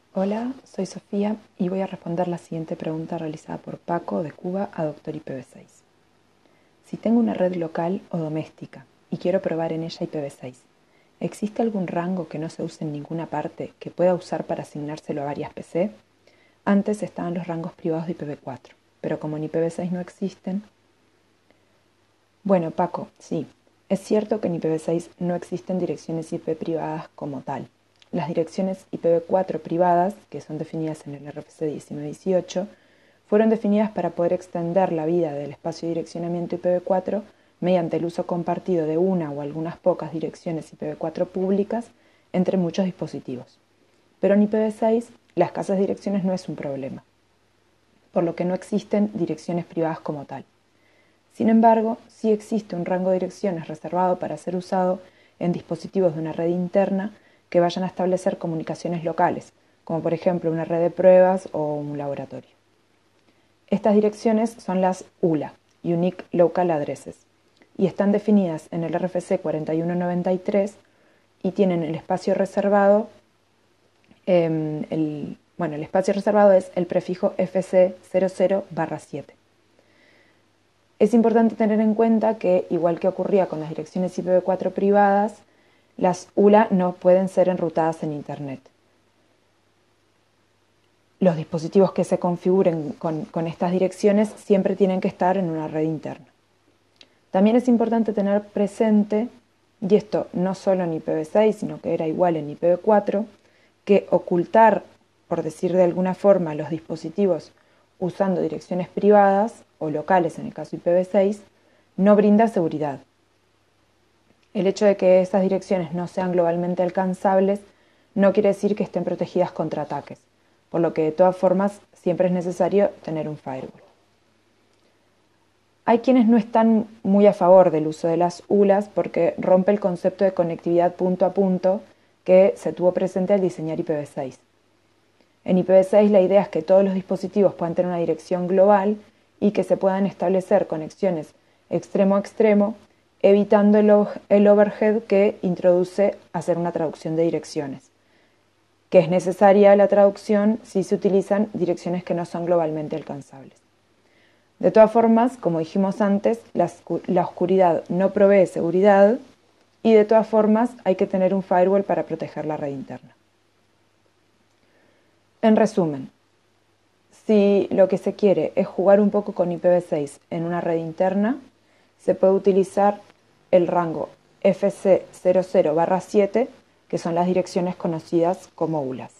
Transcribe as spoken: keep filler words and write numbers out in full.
Hola, soy Sofía y voy a responder la siguiente pregunta realizada por Paco de Cuba a Doctor I P v seis. Si tengo una red local o doméstica y quiero probar en ella I P v seis, ¿existe algún rango que no se use en ninguna parte que pueda usar para asignárselo a varias P C? Antes estaban los rangos privados de I P v cuatro, pero como en I P v seis no existen... Bueno, Paco, sí, es cierto que en I P v seis no existen direcciones I P privadas como tal. Las direcciones I P v cuatro privadas, que son definidas en el R F C diecinueve dieciocho, fueron definidas para poder extender la vida del espacio de direccionamiento I P v cuatro mediante el uso compartido de una o algunas pocas direcciones I P v cuatro públicas entre muchos dispositivos. Pero en I P v seis la escasez de direcciones no es un problema, por lo que no existen direcciones privadas como tal. Sin embargo, sí existe un rango de direcciones reservado para ser usado en dispositivos de una red interna que vayan a establecer comunicaciones locales, como por ejemplo una red de pruebas o un laboratorio. Estas direcciones son las U L A, Unique Local Addresses, y están definidas en el R F C cuarenta y uno noventa y tres y tienen el espacio reservado, eh, el, bueno, el espacio reservado es el prefijo F C cero cero barra siete. Es importante tener en cuenta que, igual que ocurría con las direcciones I P v cuatro privadas, las U L A no pueden ser enrutadas en Internet. Los dispositivos que se configuren con, con estas direcciones siempre tienen que estar en una red interna. También es importante tener presente, y esto no solo en I P v seis, sino que era igual en I P v cuatro, que ocultar, por decir de alguna forma, los dispositivos usando direcciones privadas o locales en el caso I P v seis, no brinda seguridad. El hecho de que esas direcciones no sean globalmente alcanzables no quiere decir que estén protegidas contra ataques, por lo que de todas formas siempre es necesario tener un firewall. Hay quienes no están muy a favor del uso de las U L As porque rompe el concepto de conectividad punto a punto que se tuvo presente al diseñar I P v seis. En I P v seis la idea es que todos los dispositivos puedan tener una dirección global y que se puedan establecer conexiones extremo a extremo, evitando el overhead que introduce hacer una traducción de direcciones, que es necesaria la traducción si se utilizan direcciones que no son globalmente alcanzables. De todas formas, como dijimos antes, la, la oscuridad no provee seguridad y de todas formas hay que tener un firewall para proteger la red interna. En resumen, si lo que se quiere es jugar un poco con I P v seis en una red interna, se puede utilizar el rango F C cero cero barra siete, que son las direcciones conocidas como U L As.